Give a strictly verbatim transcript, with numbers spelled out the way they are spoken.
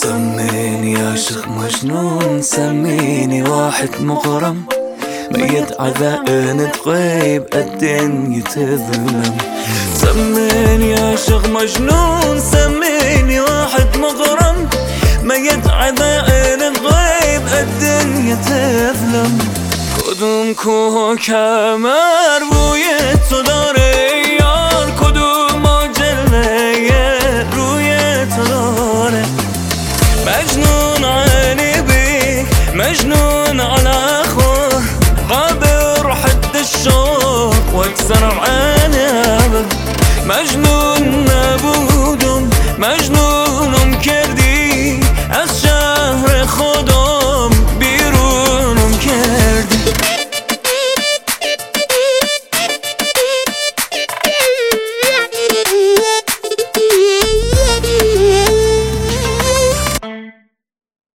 سميني عاشق مجنون، سميني واحد مغرم، ميت عذائن تغيب الدنيا تظلم. سميني عاشق مجنون، سميني واحد مغرم، ميت عذائن تغيب الدنيا تظلم. کدوم کوه و کمر بوی تو داره،